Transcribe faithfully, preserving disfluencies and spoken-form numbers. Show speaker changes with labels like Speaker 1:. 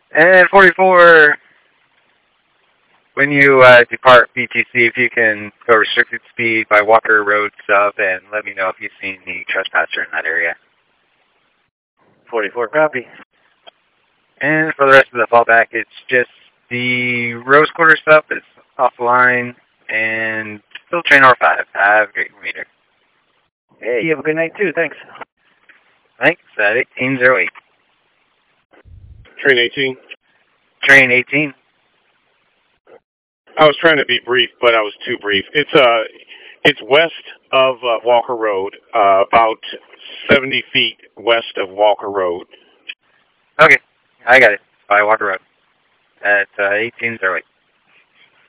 Speaker 1: And forty-four, when you uh, depart B T C, if you can go restricted speed by Walker Road sub and let me know if you've seen the trespasser in that area.
Speaker 2: forty-four, copy.
Speaker 1: And for the rest of the fallback, it's just the Rose Quarter stuff is offline and still train R five. Have a great meter.
Speaker 2: Hey, you have a good night too, thanks.
Speaker 1: Thanks, at eighteen oh eight.
Speaker 3: Train eighteen.
Speaker 1: Train eighteen.
Speaker 3: I was trying to be brief, but I was too brief. It's uh, it's west of uh, Walker Road, uh, about seventy feet west of Walker Road.
Speaker 1: Okay, I got it. By Walker Road at uh, eighteen oh eight.